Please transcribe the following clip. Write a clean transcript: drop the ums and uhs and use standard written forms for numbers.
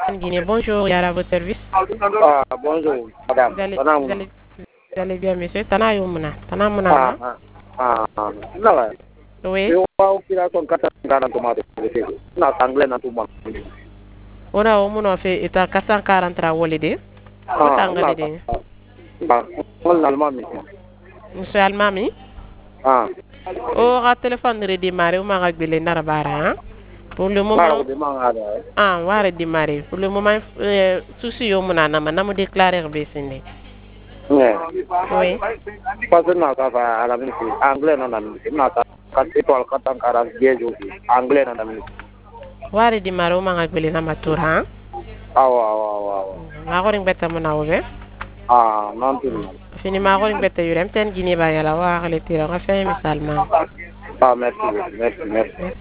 Guinée. Bonjour, Yara, à votre service. Bonjour, madame. Vous allez bien, monsieur? Tana Yomuna. Tana Muna. Non, Oui. eu opération katangana tomate. Na anglais na tuma. Ora Omuna fait eta 443 Wolide. Tangale de. Wal allemand. Monsieur Almami. Oh, ra téléphone redémarrer ou m'a réglé Narabara. Pour le moment. On va redémarrer. Pour le moment, souci Yomuna nama déclarer besine. Oui. Parce que na ka fa ala mi anglais na na ta ka étoile katangara jeju anglais na mi. Wa redémarrer ou m'a réglé na matura. Awa. Ma ko ring betta mo na wobe. Non tu. Fini ma ko ring betta yurem ten Guinée ba yala wa xale tira nga fay misal ma. Merci.